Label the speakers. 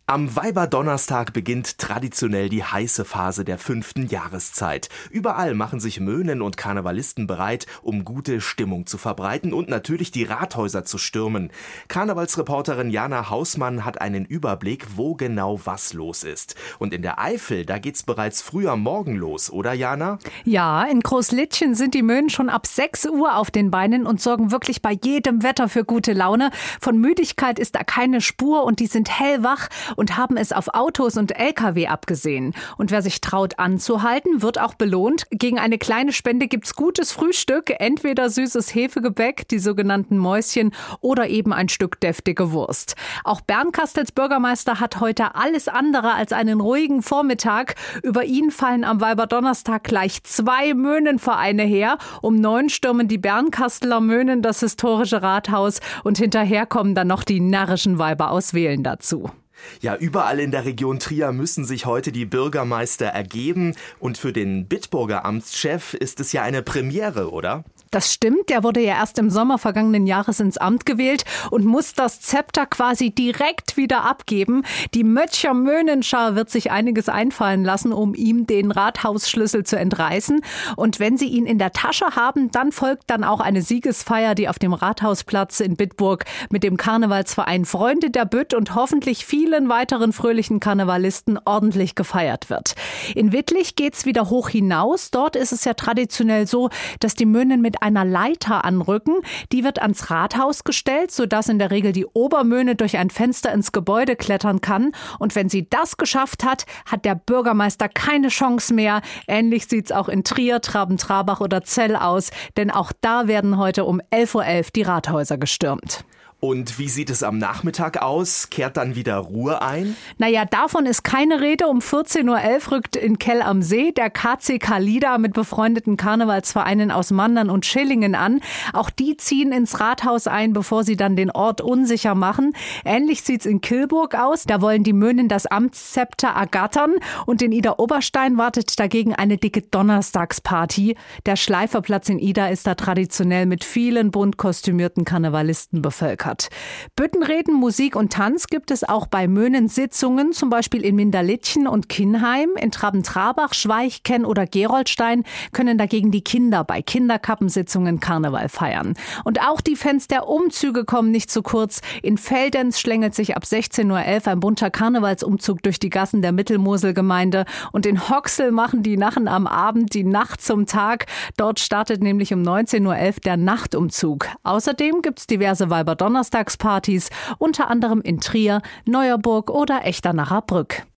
Speaker 1: Am Weiberdonnerstag beginnt traditionell die heiße Phase der 5. Jahreszeit. Überall machen sich Möhnen und Karnevalisten bereit, um gute Stimmung zu verbreiten und natürlich die Rathäuser zu stürmen. Karnevalsreporterin Jana Hausmann hat einen Überblick, wo genau was los ist. Und in der Eifel, da geht's bereits früh am Morgen los, oder Jana?
Speaker 2: Ja, in Großlittchen sind die Möhnen schon ab 6 Uhr auf den Beinen und sorgen wirklich bei jedem Wetter für gute Laune. Von Müdigkeit ist da keine Spur und die sind hellwach und haben es auf Autos und LKW abgesehen. Und wer sich traut anzuhalten, wird auch belohnt. Gegen eine kleine Spende gibt's gutes Frühstück, entweder süßes Hefegebäck, die sogenannten Mäuschen, oder eben ein Stück deftige Wurst. Auch Bernkastels Bürgermeister hat heute alles andere als einen ruhigen Vormittag. Über ihn fallen am Weiberdonnerstag gleich 2 Möhnenvereine her. Um 9 stürmen die Bernkasteler Möhnen das historische Rathaus und hinterher kommen dann noch die närrischen Weiber aus Wehlen dazu.
Speaker 1: Ja, überall in der Region Trier müssen sich heute die Bürgermeister ergeben. Und für den Bitburger Amtschef ist es ja eine Premiere, oder?
Speaker 2: Das stimmt, der wurde ja erst im Sommer vergangenen Jahres ins Amt gewählt und muss das Zepter quasi direkt wieder abgeben. Die Mötscher Möhnenschar wird sich einiges einfallen lassen, um ihm den Rathausschlüssel zu entreißen. Und wenn sie ihn in der Tasche haben, dann folgt dann auch eine Siegesfeier, die auf dem Rathausplatz in Bitburg mit dem Karnevalsverein Freunde der Bütt und hoffentlich vielen weiteren fröhlichen Karnevalisten ordentlich gefeiert wird. In Wittlich geht's wieder hoch hinaus. Dort ist es ja traditionell so, dass die Möhnen mit einer Leiter anrücken. Die wird ans Rathaus gestellt, sodass in der Regel die Obermöhne durch ein Fenster ins Gebäude klettern kann. Und wenn sie das geschafft hat, hat der Bürgermeister keine Chance mehr. Ähnlich sieht's auch in Trier, Traben-Trarbach oder Zell aus. Denn auch da werden heute um 11:11 Uhr die Rathäuser gestürmt.
Speaker 1: Und wie sieht es am Nachmittag aus? Kehrt dann wieder Ruhe ein?
Speaker 2: Naja, davon ist keine Rede. Um 14:11 Uhr rückt in Kell am See der KC Kalida mit befreundeten Karnevalsvereinen aus Mandern und Schillingen an. Auch die ziehen ins Rathaus ein, bevor sie dann den Ort unsicher machen. Ähnlich sieht's in Kilburg aus. Da wollen die Möhnen das Amtszepter ergattern. Und in Ida-Oberstein wartet dagegen eine dicke Donnerstagsparty. Der Schleiferplatz in Ida ist da traditionell mit vielen bunt kostümierten Karnevalisten bevölkert. Büttenreden, Musik und Tanz gibt es auch bei Möhnensitzungen, zum Beispiel in Minderlittchen und Kinnheim. In Traben-Trarbach, Schweich, Kenn oder Geroldstein können dagegen die Kinder bei Kinderkappensitzungen Karneval feiern. Und auch die Fans der Umzüge kommen nicht zu kurz. In Veldenz schlängelt sich ab 16:11 Uhr ein bunter Karnevalsumzug durch die Gassen der Mittelmoselgemeinde. Und in Hoxel machen die Narren am Abend die Nacht zum Tag. Dort startet nämlich um 19:11 Uhr der Nachtumzug. Außerdem gibt es diverse Weiberdonnerstagspartys, unter anderem in Trier, Neuerburg oder Echternacher Brück.